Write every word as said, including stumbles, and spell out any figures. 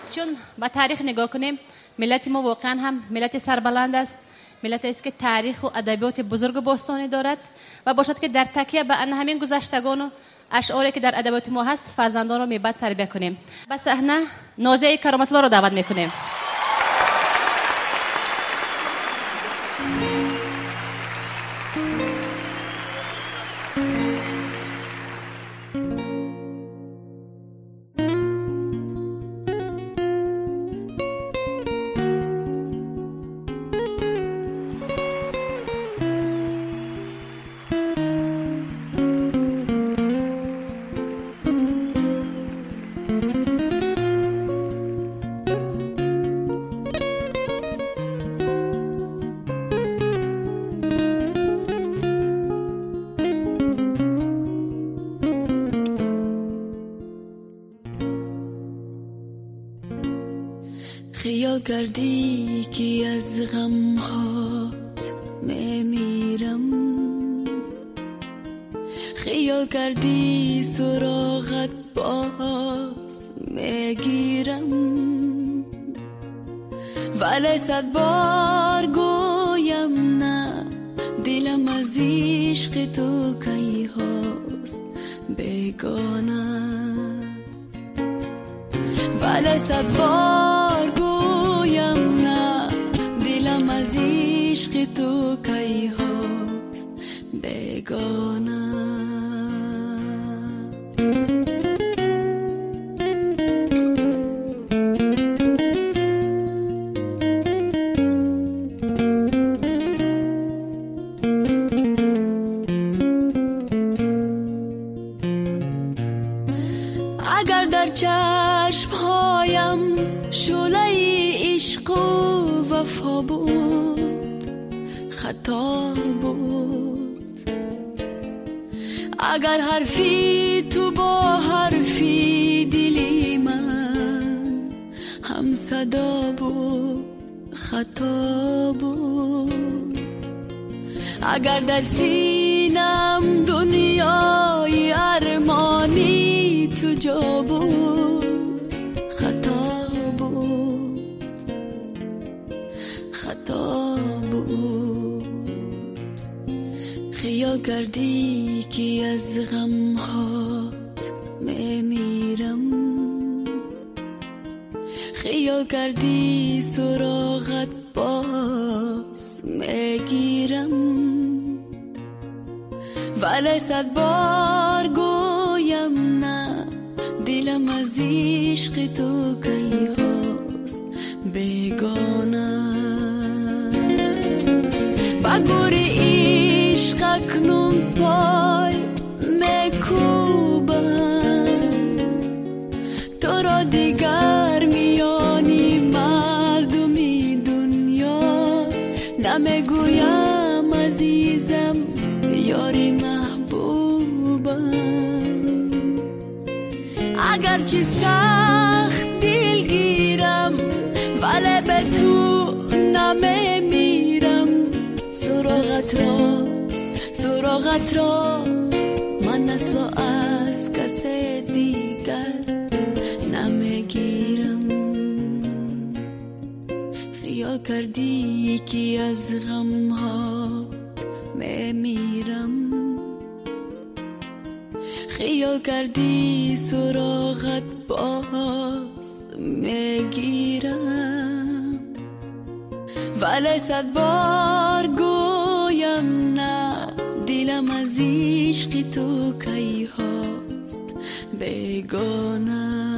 چون با تاریخ نگاه کنیم ملت ما واقعا هم ملت سربلند است، ملت است که تاریخ و ادبیات بزرگ و باستانی دارد و باشد که در تکیه به ان همین گذشتگان و اشعاری که در ادبیات ما هست فرزندان رو میبد تربیت کنیم. به صحنه نازیه کرامت الله رو دعوت میکنیم. خیال کردی که از غمهات میمیرم، خیال کردی سراغت باز میگیرم، ولی صد بار گویم نه، دلم از عشق تو کی هاست بیگانه، ولی صد بار گویم نه، دلم از عشق تو کی هاست بیگانه. اگر در چشمهایم شعله عشق و وفا بود خطا بود، اگر حرفی تو با حرفی دلی من هم صدا بود خطا بود، اگر در سینم دنیای ارمانی تو جا بود خطا بود خطا بود. خیال کردی که از غمهات میمیرم، خیال کردی سراغت باز میگیرم، ولی صد بار گویم نه، دلم از عشق تو کی هاست بیگانه. با گور عشق اکنون پای میکوبم، تو را دیگر میانی مردمی دنیا نمیگویم عزیزم یاری محبوبم، اگرچه سخت دلگیرم ولی به تو نمیمیرم، سراغت را سراغت را من اصلا از کس دیگر نمیگیرم. خیال کردی که از غمهات میمیرم، خیال کردی سراغت باز میگیرم، ولی صد بار گویم نه، دلم از عشق تو کی هاست بیگانه.